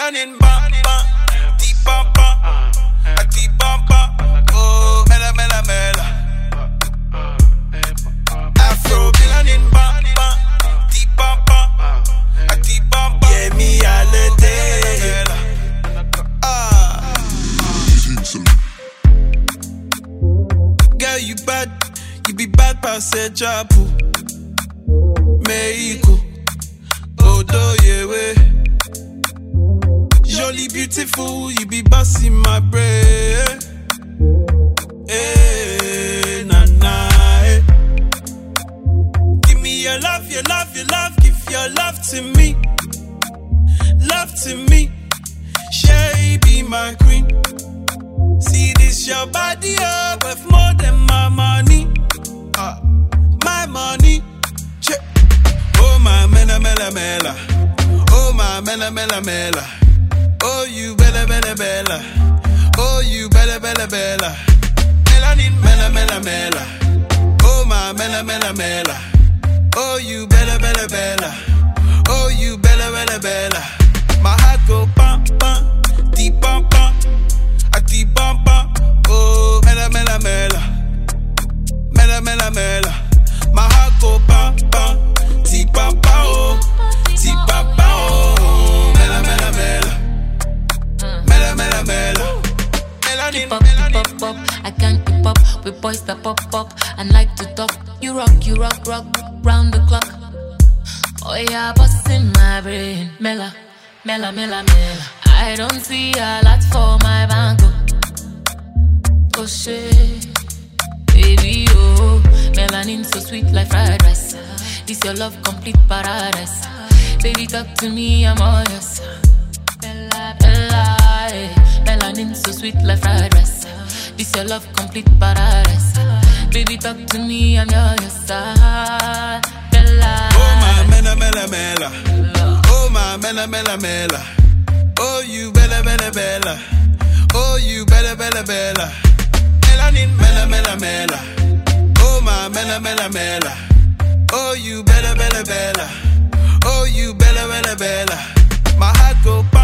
melanin bamba, deep bamba, a deep bamba. Oh, mela mela mela. Afro melanin bamba, deep bamba, a deep bamba. Yeah, me all day. Girl, you bad, you be bad past a chapu. Mexico, Odo yewe. Jolly beautiful, you be bossing my brain. Hey, na na. Hey. Give me your love, your love, your love. Give your love to me, love to me. She be my queen. See this your body up worth more than my money. My money. Check. Oh my mela mela mela. Oh my mela mela mela. Oh you bella bella bella. Oh you bella bella bella. Melanin mela mela mela. Oh my mela mela mela. Oh you bella bella bella. Oh you bella bella bella. My heart go pam pam, deep pam pam, a deep pam pam. Oh mela mela mela, mela mela mela. My heart go pam pam, deep pam pam, oh deep pam pam. Oh mela mela mela, mela mela mela. Keep up, I can't keep up with boys that pop up and like to talk. You rock, round the clock. Oh yeah, bust in my brain. Mela, mela, mela, mela. I don't see a lot for my bango. Oh shit, baby, oh. Melanin so sweet like fried rice. This your love complete paradise. Baby, talk to me, I'm all yours. Bella, bella, eh. Melanin so sweet like fried rice. This your love complete paradise. Baby, talk to me, I'm yours. Bella. Oh my mela mela mela. Oh my mela mela mela. Oh you bella bella bella. Oh you bella bella bella. Melanin mela mela mela. Oh my mela mela mela. Oh you bella bella bella. Oh you bella bella bella. My heart go